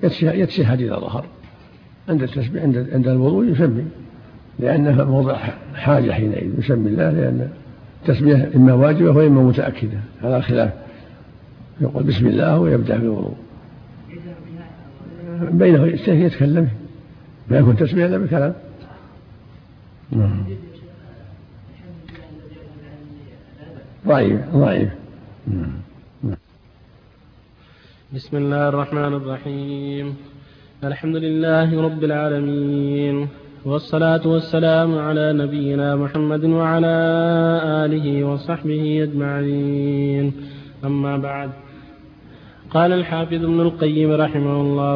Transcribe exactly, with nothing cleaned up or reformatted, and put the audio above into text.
يتشهد إذا ظهر. عند التسبيح عند عند الوضوء يسمي، لأنها موضع حاجة حينئذ يسمي الله، لأن التسبيح إما واجبة وإما متأكدة على خلاف، يقول بسم الله ويبدأ بالوضوء. بينه يتكلم، ما يكون تسبيح إلا بكلام. ضعيف ضعيف. بسم الله الرحمن الرحيم. الحمد لله رب العالمين، والصلاة والسلام على نبينا محمد وعلى آله وصحبه أجمعين. أما بعد، قال الحافظ ابن القيم رحمه الله